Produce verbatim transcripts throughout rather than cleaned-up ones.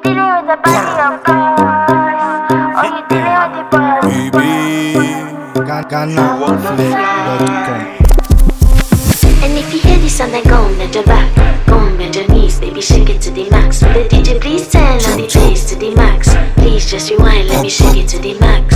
dealing with the body of course, or you dealing with the body. Ghana Flip dot com. And if you hear this song, then go and bend your back, go and bend your knees, baby, shake it to the max. Will the D J please turn on the bass to the max? Please just rewind, let me shake it to the max.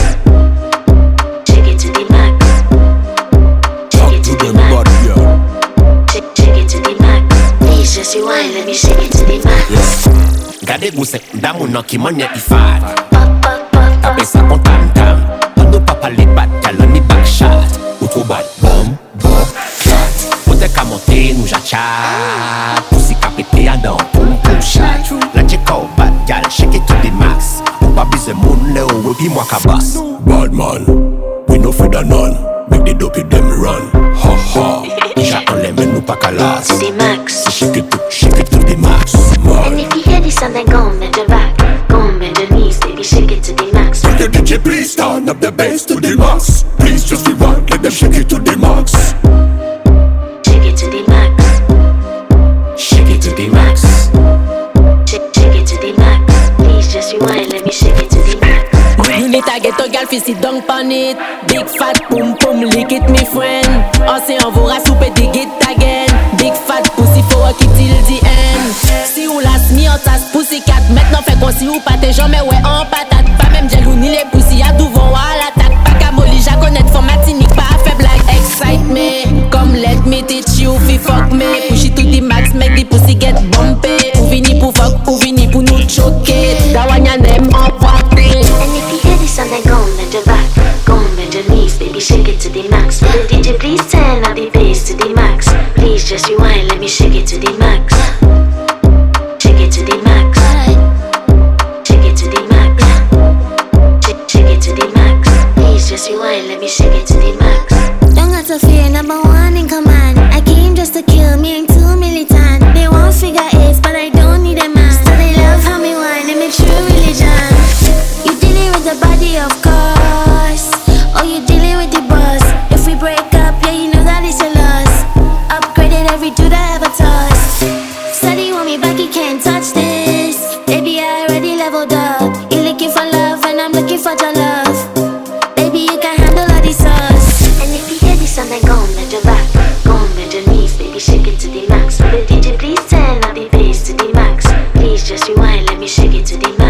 Shake it to the max. Shake it to the max. Shake, shake it to the max. Please just rewind, let me shake it to the max. Gade gousset, d'amour non qui m'en y fat. Tapez ça con tam tam. On ne pas parler bad, gal on y back shot. Ou trop bad, bom, bom, shot. Ou te ka monter, nous jachat. Pussy ka pété à dans, poum poum shot. La check out bad gal, shake it to the max. Ou pas bise moun le ou, et puis moi ka boss. Bad man, we no feed a none. Make the dopey them run. Ha ha. Déjà on les met nous pas qu'à l'as. To the max. Shake it to, shake it to the max. And if you hear this song, then go and bend your back, go and bend your knees, baby, shake it to the max. Will the D J please turn up the bass to the max? Please just rewind, let them shake it to the max. Shake it to the max. Shake it to the max. Shake, shake it to the max. Please just rewind, let me shake it to the max. You need to get a girl fi sit down pan it. Big fat pum pum, lick it me friend. On se envoie souper dig it again. Big fat pussy for work it till the end. Si ou las mi en tas pussy cat. Maintenant fait qu'on si ou pas tes jambes ouais en patate. Pas même gel ou ni les pussy à tout vont à l'attaque. Pas qu'à molly ja connaître for matinique. Pas à faire blague. Excite me, come let me teach you fi fuck me. Push it to the max, make the pussy get bumpy. Ou vini pour fuck, ou vini pour nous choquer. Dawanya nem en pointe. And if you hear this song, then go and bend your back, go and bend your knees, baby, shake it to the max. Will the D J please turn on the bass to the max? Please just rewind, let me shake it to the max. Shake it to the max. Shake it to the max. Shake, shake it to the max. Please just rewind, let me shake it to the max. Don't got to fear, number one in command. I came just to kill me, ain't too militant. They want figure eights, but I don't need a man. So they love how me whine, and me true religion. You dealing with the body, of course, or you dealing with the boss. If we break up, yeah, you know that it's a loss. Upgraded every dude I ever tossed. Said he want me back, he can't touch this. Baby, I already leveled up. You looking for love, and I'm looking for your love. Baby, you can handle all the sauce. And if you hear this song, then go and bend your back, go and bend your knees, baby, shake it to the max. Will the D J please turn on the bass to the max? Please just rewind, let me shake it to the max.